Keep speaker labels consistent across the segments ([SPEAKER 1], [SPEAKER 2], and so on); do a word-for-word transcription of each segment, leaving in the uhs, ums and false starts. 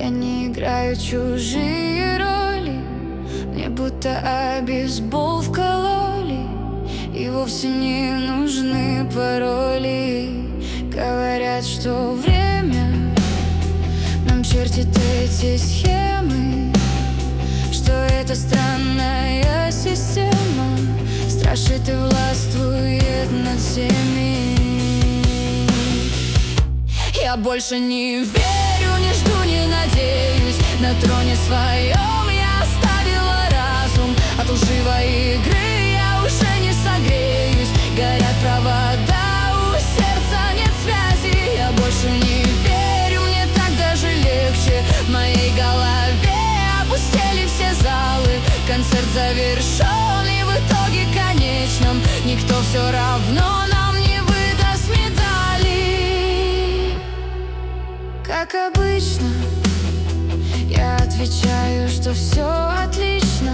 [SPEAKER 1] Я не играю чужие роли, мне будто обезбол вкололи, и вовсе не нужны пароли. Говорят, что время нам чертит эти схемы, что это странная система страшит и властвует над всеми. Я больше не верю, не жду, не надеюсь. На троне своем я оставила разум. От лживой игры я уже не согреюсь. Горят провода, у сердца нет связи. Я больше не верю, мне так даже легче. В моей голове опустели все залы. Концерт завершен, и в итоге конечном никто все равно нам не выдаст медали. Как обычно, я отвечаю, что все отлично.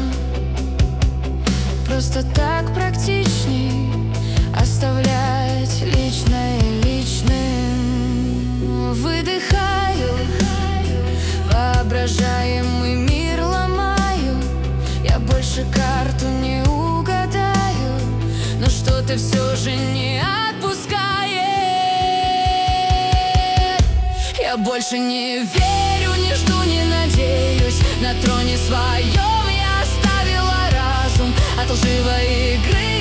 [SPEAKER 1] Просто так практичней оставлять личное личным. Выдыхаю, воображаемый мир ломаю. Я больше карту не угадаю, но что-то все же не отпускает. Я больше не верю, не жду, не надеюсь. На троне своем я оставила разум. От лживой игры